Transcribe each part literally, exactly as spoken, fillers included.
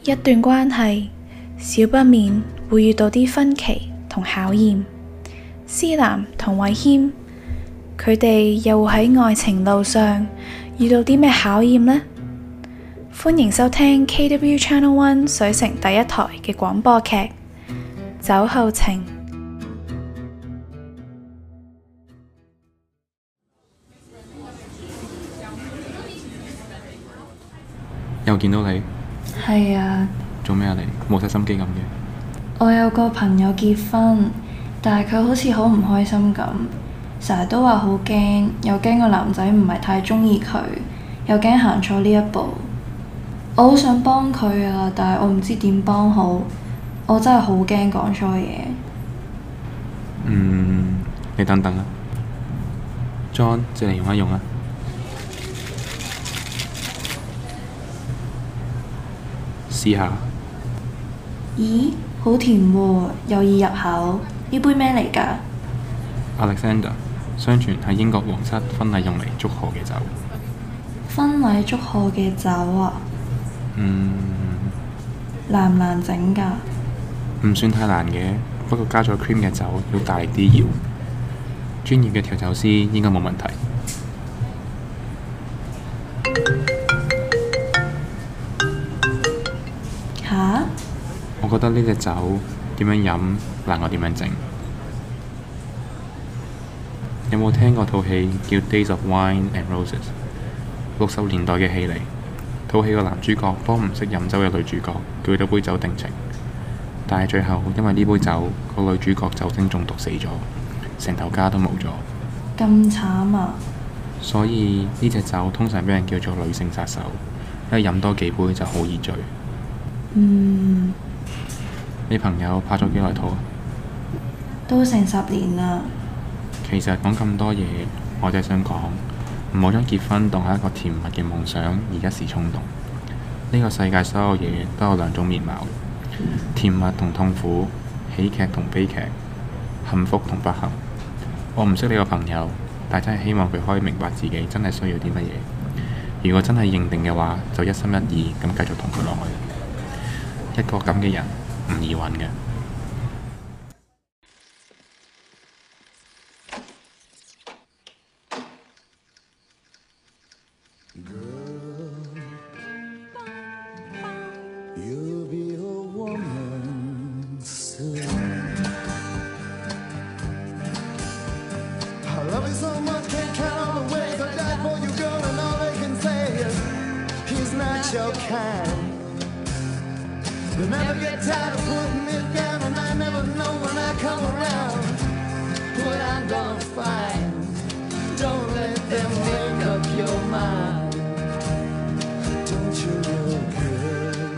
一段關係少不免會遇到啲分歧同考驗。思南同偉謙，佢哋又會喺愛情路上遇到啲咩考驗呢？歡迎收聽 K W Channel One 水城第一台嘅廣播劇《酒後情》。 又見到你？ 係啊。 做咩啊？你冇晒心機咁嘅。 我有個朋友結婚，但係佢好似好唔開心咁，成日都話好驚，又驚個男仔唔係太鍾意佢，又驚行錯呢一步。我好想幫佢啊，但係我唔知點幫好，我真係好驚講錯嘢。 嗯，你等等啊 ，John 借嚟用一用啊。試下。 咦，好甜喎，又易入口。呢杯咩嚟㗎 ？Alexander， 相傳係英國皇室婚禮用嚟祝賀嘅酒。 婚禮祝賀嘅酒啊？ 嗯。 難唔難整㗎？ 唔算太難嘅，不過加咗 cream 嘅酒要大力啲搖。專業嘅調酒師應該冇問題。 吓？ 我覺得呢隻酒點樣飲難過點樣整。有冇聽過套戲叫《Days of Wine and Roses》？六十年代嘅戲嚟，套戲個男主角幫唔識飲酒嘅女主角叫咗杯酒定情，但係最後因為呢杯酒，個女主角酒精中毒死咗，成頭家都冇咗。 咁慘啊！ 所以呢隻酒通常俾人叫做女性殺手，因為飲多幾杯就好易醉。 嗯。 你朋友拍咗幾耐拖啊？ 都成十年啦。 其實講咁多嘢，我就係想講，唔好將結婚當係一個甜蜜嘅夢想而一時衝動。呢個世界所有嘢都有兩種面貌，甜蜜同痛苦，喜劇同悲劇，幸福同不幸。我唔識你個朋友，但真係希望佢可以明白自己真係需要啲乜嘢。如果真係認定嘅話，就一心一意咁繼續同佢落去。一個咁嘅人唔易揾嘅。 Your kind. You'll never get tired of putting me down, and I never know when I come around what I'm gonna find. Don't let them make up your mind. Don't you look good?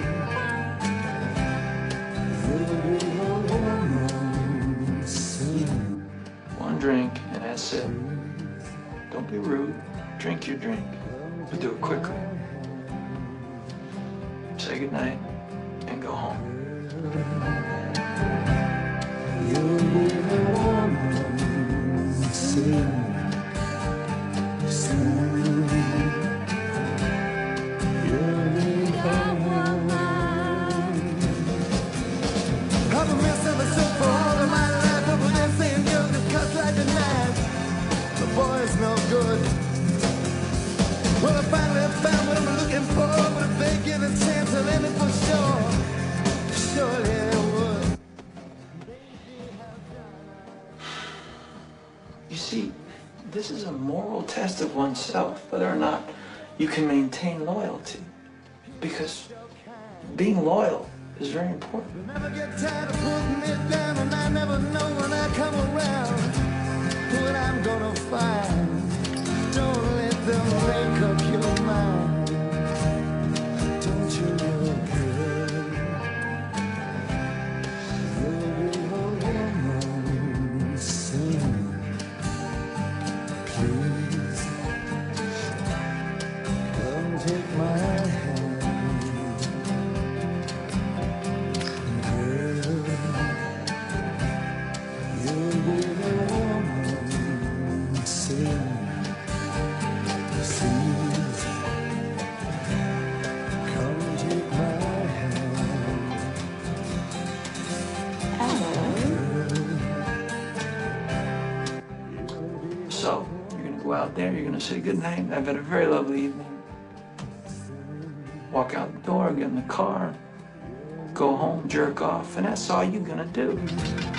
You'll be a woman soon. One drink and that's it. Don't be rude. Drink your drink, but do it quickly. Say goodnight and go home. You'll be a woman soon. Soon. You'll be a woman. I've been missing the soup for all of my life. I've been saying girls that cuss like a knife. The boy's no good. Well, I finally found what I'm looking for, but if they give a chance, I'll end it for sure. Surely they would. You see, this is a moral test of oneself, whether or not you can maintain loyalty. Because being loyal is very important. You'll never get tired of putting me down, and I never know when I come around what I'm gonna find. Don't let them make up your mind. Don't you look good? You'll be a woman soon. Please, come take my hand. Girl, you'll be a woman soon. See gonna say goodnight, I've had a very lovely evening. Walk out the door, get in the car, go home, jerk off, and that's all you're gonna do.